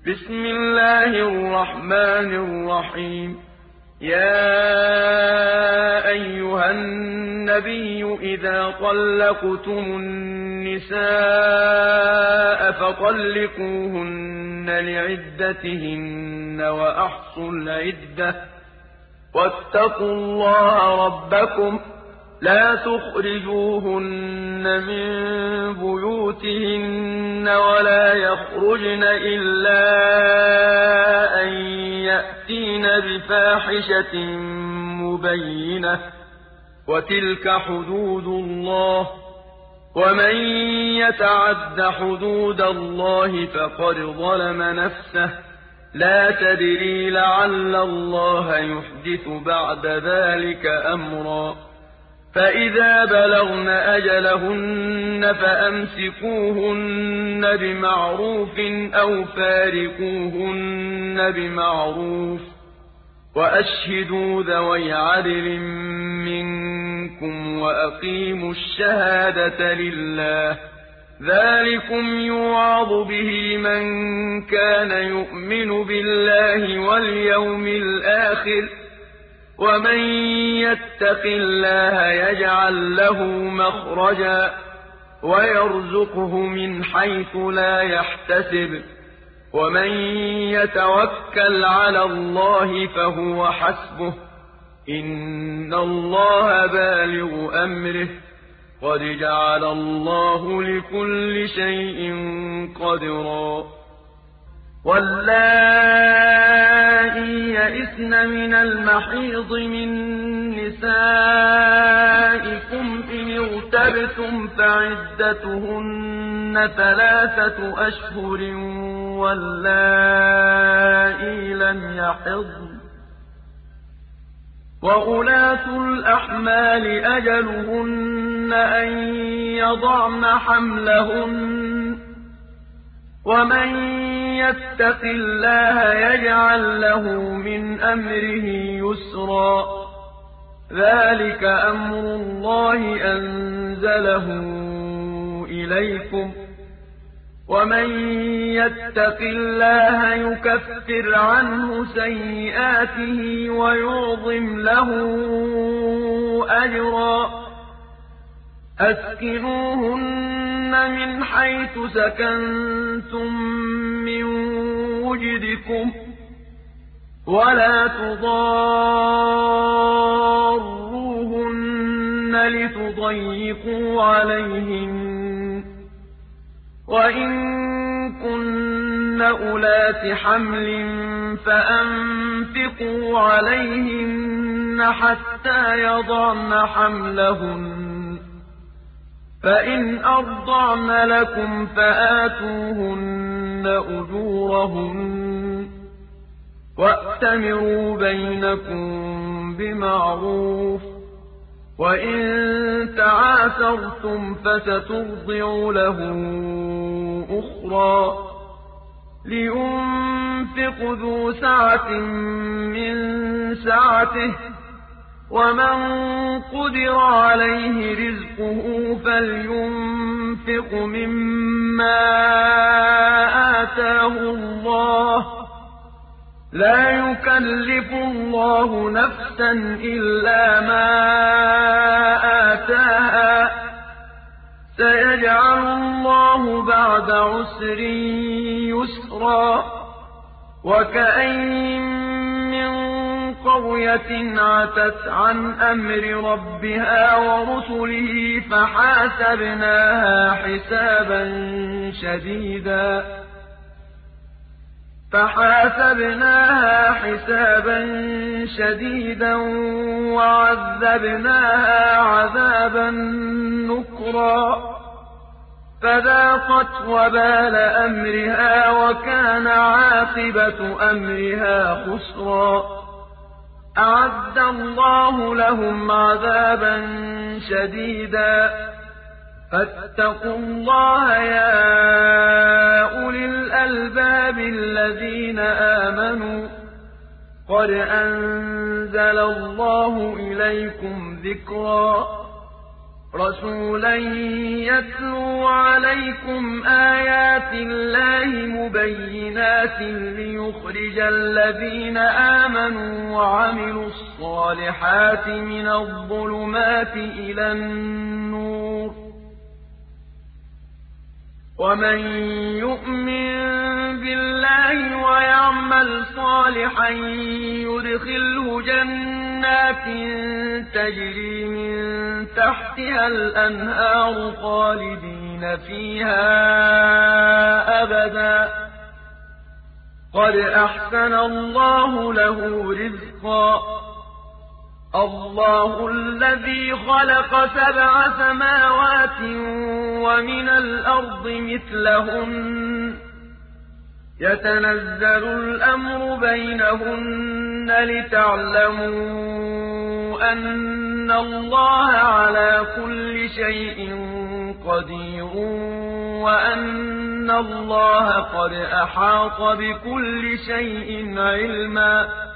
بسم الله الرحمن الرحيم. يا أيها النبي إذا طلقتم النساء فطلقوهن لعدتهن وأحصوا العدة واتقوا الله ربكم لا تخرجوهن من بيوتهن ولا يخرجن إلا أن يأتين بفاحشة مبينة وتلك حدود الله ومن يتعد حدود الله فقد ظلم نفسه لا تدري لعل الله يحدث بعد ذلك أمرا فإذا بلغن أجلهن فأمسكوهن بمعروف أو فارقوهن بمعروف وأشهدوا ذوي عدل منكم وأقيموا الشهادة لله ذلكم يوعظ به من كان يؤمن بالله واليوم الآخر ومن يتق الله يجعل له مخرجا ويرزقه من حيث لا يحتسب ومن يتوكل على الله فهو حسبه إن الله بالغ أمره قد جعل الله لكل شيء قدرا واللائي يئسن من المحيض من نسائكم إن ارتبتم فعدتهن 3 أشهر واللائي لم يحضن وأولاة الأحمال أجلهن أن يضعن حملهن ومن يتق الله يجعل له من أمره يسرا ذلك أمر الله أنزله إليكم ومن يتق الله يكفر عنه سيئاته ويعظم له أجرا أسكنوهن من حيث سكنتم من وجدكم ولا تضاروهن لتضيقوا عليهن وإن كن أولات حمل فأنفقوا عليهن حتى يضعن حملهن فإن أرضعن لكم فآتوهن أجورهن وأتمروا بينكم بمعروف وإن تعاثرتم فسترضع له أخرى لينفق ذو سعة من سعته ومن قدر عليه رزقه فلينفق مما آتاه الله لا يكلف الله نفسا إلا ما آتاها سيجعل الله بعد عسر يسرا وكأين من قرية عتت عن أمر ربها ورسله فحاسبناها حسابا شديدا وعذبناها عذابا نكرا فذاقت وبال أمرها وكان عاقبة أمرها خسرا أعد الله لهم عذابا شديدا فاتقوا الله يا أولي الألباب الذين آمنوا قد أنزل الله إليكم ذكرا رَسُولًا يَتْلُو عَلَيْكُمْ آيَاتِ اللَّهِ مُبَيِّنَاتٍ لِّيُخْرِجَ الَّذِينَ آمَنُوا وَعَمِلُوا الصَّالِحَاتِ مِنَ الظُّلُمَاتِ إِلَى النُّورِ ۚ وَمَن يُؤْمِن بِاللَّهِ وَيَعْمَلْ صَالِحًا يُدْخِلْهُ جَنَّاتٍ تَجْرِي مِن تَحْتِهَا الْأَنْهَارُ خَالِدِينَ فِيهَا أَبَدًا ۖ قَدْ أَحْسَنَ اللَّهُ لَهُ رِزْقًا. اللَّهُ الَّذِي خَلَقَ سَبْعَ سَمَاوَاتٍ وَمِنَ الْأَرْضِ مِثْلَهُنَّ ۚ يَتَنَزَّلُ الْأَمْرُ بَيْنَهُنَّ لِتَعْلَمُوا أَنَّ اللَّهَ عَلَىٰ كُلِّ شَيْءٍ قَدِيرٌ وَأَنَّ اللَّهَ قَدْ أَحَاطَ بِكُلِّ شَيْءٍ عِلْمًا.